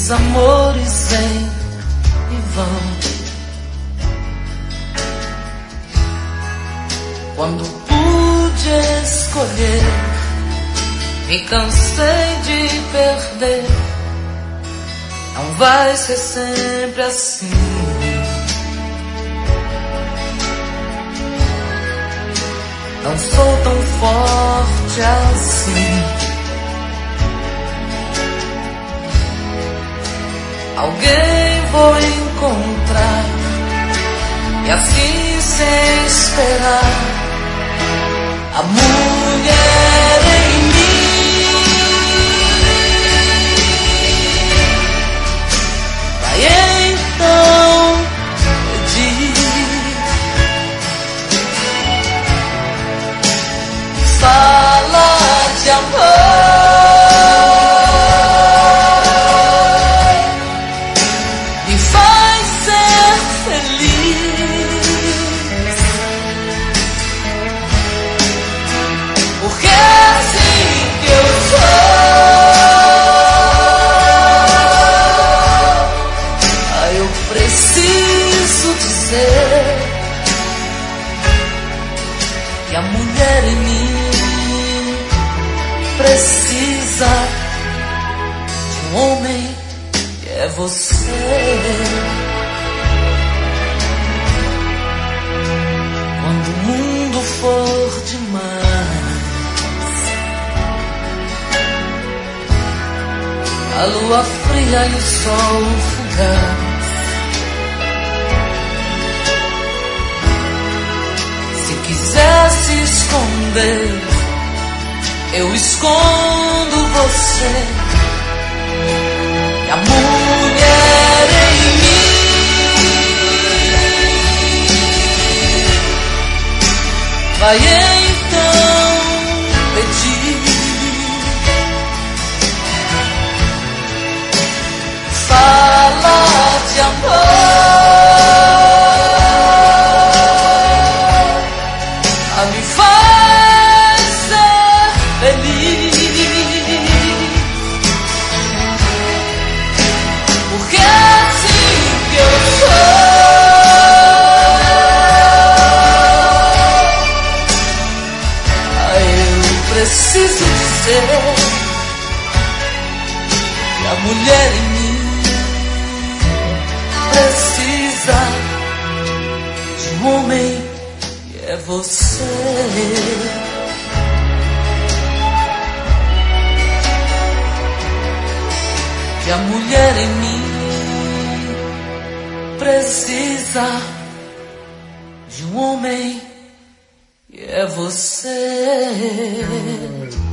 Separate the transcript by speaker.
Speaker 1: Os amores vêm e vão. Quando pude escolher, me cansei de perder. Não vai ser sempre assim. Não sou tão forte assim. Alguém vou encontrar, e assim sem esperar, a mulher em mim vai então pedir. Fala de amor, me faz ser feliz, porque é assim que eu sou. Ah, eu preciso dizer que a mulher em mim precisa de um homem que é você. Quando o mundo for demais, a lua fria e o sol fugaz, se quiser se esconder, eu escondo você. E a mulher em mim vai então pedir. Fala de amor, a me faz ser feliz, porque é assim que eu sou. Ah, eu preciso dizer que a mulher em mim precisa de um homem que é você. Que a mulher em mim precisa de um homem que é você.